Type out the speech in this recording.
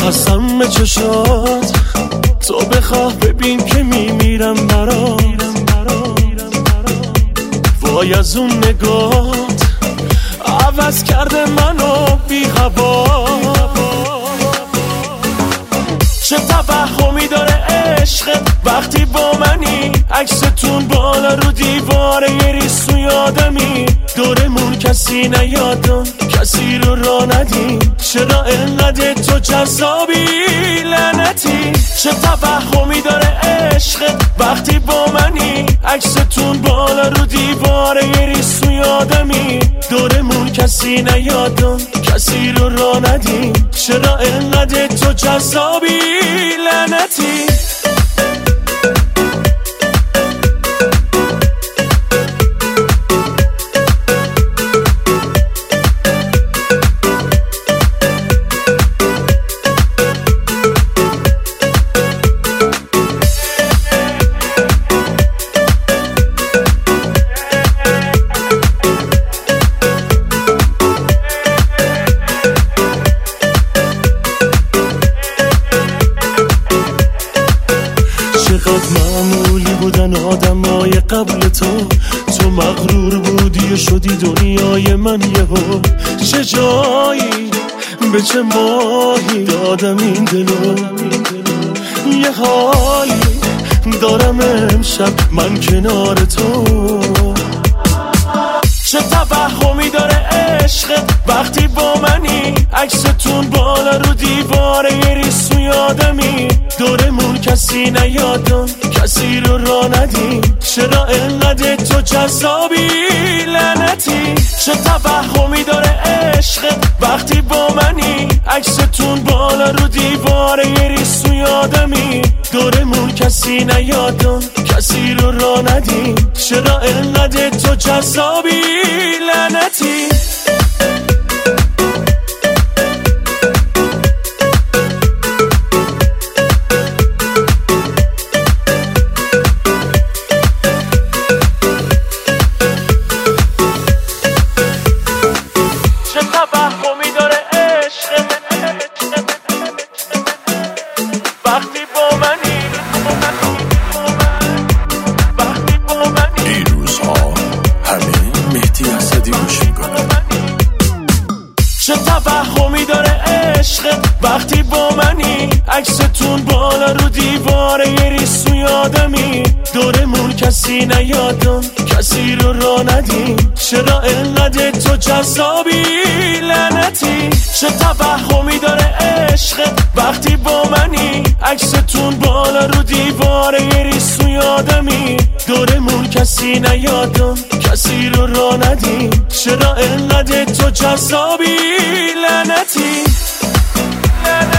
قسم به چشات تو بخواه ببین که میمیرم برات. وای از اون نگات عوض کرده منو بی هوا. چه توهمی داره عشقت وقتی با منی، عکستون بالا رو دیواره یه ریسو یادمی. دورمون کسی نیادن کسی رو را ندیم، چرا انقدر تو جذابی لعنتی؟ چه توهمی داره عشقت وقتی با منی، عکستون بالا رو دیواره یه ریسو یادمی. دورمون کسی نیادن کسی رو را ندیم، چرا انقدر تو جذابی لعنتی؟ چقدر معمولی بودن آدمای قبل تو مغرور بودی و شدی دنیای من یهو. چه جایی به چه ماهی دادم این دلو، یه حالی دارم امشب من کنار تو. چه توهمی داره عشقت وقتی با منی، عکستون بالا رو دیواره یه ریسو یادمی. دورمون کسی نیادن کسی رو را ندیم، چرا انقدر تو جذابی لعنتی؟ چه توهمی داره عشقت وقتی با منی، عکستون بالا رو دیواره یه ریسو یادمی. دورمون کسی نیادن کسی رو را ندیم، چرا انقدر تو جذابی لعنتی؟ چه توهمی داره عشقت وقتی با منی، وقتی با منی. این روزها همه مهدی اسدی گوش میکنه. چه توهمی داره عشقت وقتی با منی، عکستون بالا رو دیواره یه ریسو یادمی. دورمون کسی نیادن کسی رو را ندیم، چرا انقدر تو جذابی لعنتی؟ چه توهمی داره عشقت وقتی با منی، عکستون بالا رو دیواره یه ریسو یادمی. دورمون کسی نیادن کسی رو را ندیم، چرا انقدر تو جذابی لعنتی؟